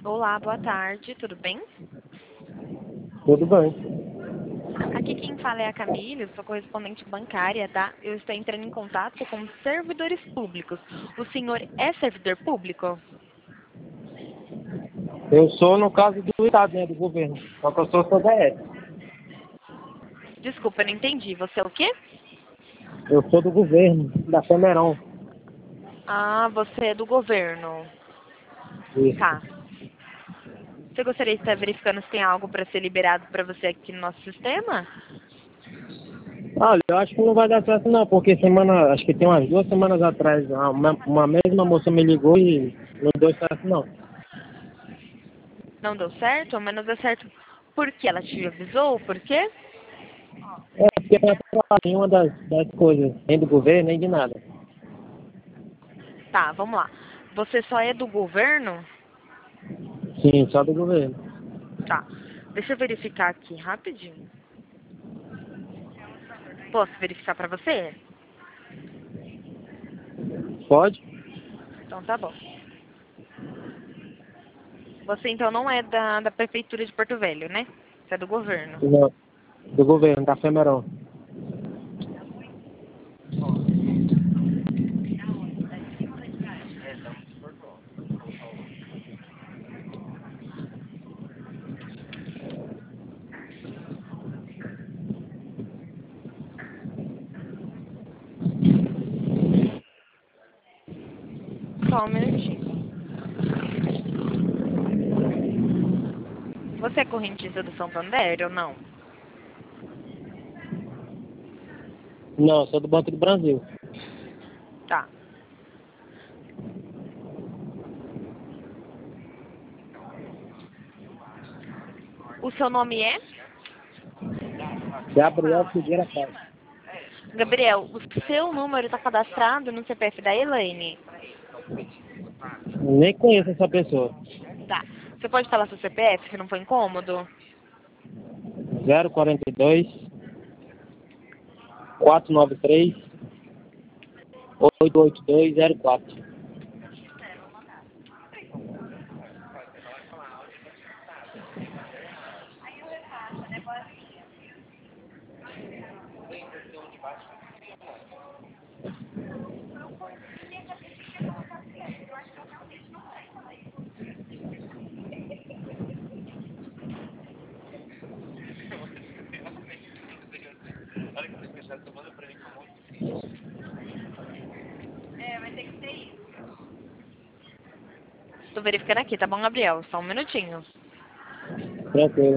Olá, boa tarde, tudo bem? Tudo bem. Aqui quem fala é a Camille, eu sou correspondente bancária, tá? Eu estou entrando em contato com servidores públicos. O senhor é servidor público? Eu sou no caso do Estado, né, do governo. Só que eu sou CDF. Desculpa, eu não entendi. Você é o quê? Eu sou do governo, da Femeron. Ah, você é do governo. Isso. Tá. Você gostaria de estar verificando se tem algo para ser liberado para você aqui no nosso sistema? Olha, eu acho que não vai dar certo não, porque acho que tem umas 2 semanas atrás, uma mesma moça me ligou e não deu certo não. Não deu certo? Ou menos deu certo porque ela te avisou? Por quê? É, porque não é pra nenhuma das coisas, nem do governo, nem de nada. Tá, vamos lá. Você só é do governo? Sim, só do governo. Tá. Deixa eu verificar aqui rapidinho. Posso verificar para você? Pode? Então tá bom. Você então não é da prefeitura de Porto Velho, né? Você é do governo. Não, do governo, da Femeron. Só um minutinho. Você é correntista do Santander ou não? Não, sou do Banco do Brasil. Tá. O seu nome é? Gabriel Figueira Paz. Gabriel, o seu número está cadastrado no CPF da Elaine. Nem conheço essa pessoa. Tá. Você pode falar seu CPF, se não for incômodo? 042 493 88204. Estou verificando aqui, tá bom, Gabriel? Só um minutinho. Tranquilo.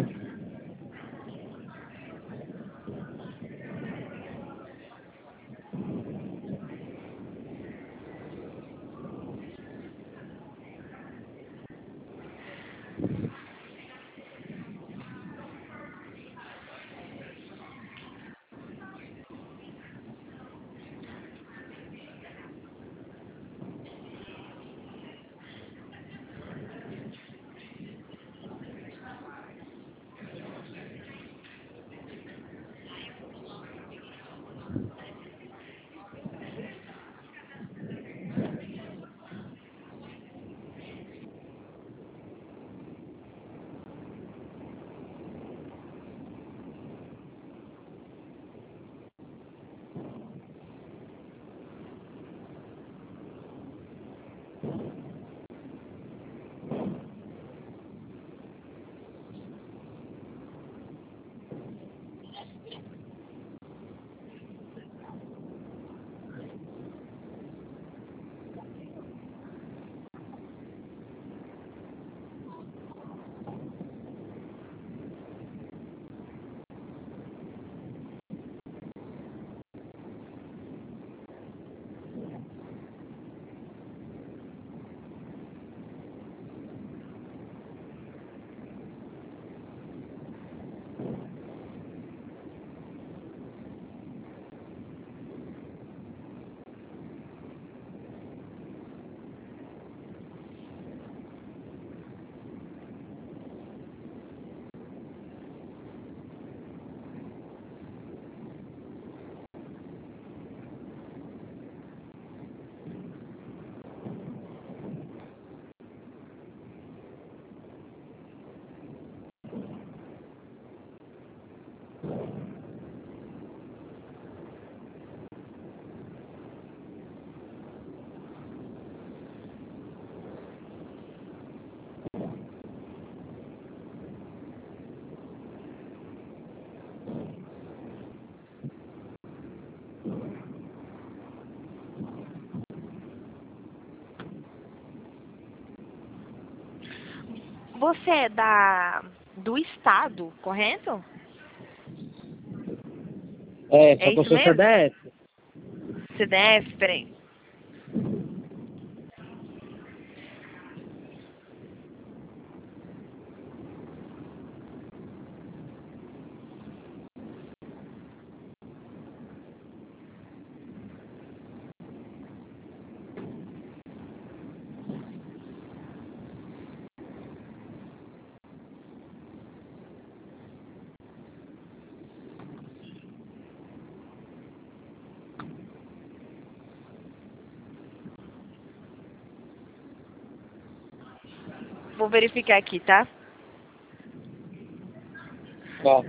Você é do estado, correto? É, É só que eu isso sou mesmo? CDF. CDF, peraí. Vou verificar aqui, tá? Tá.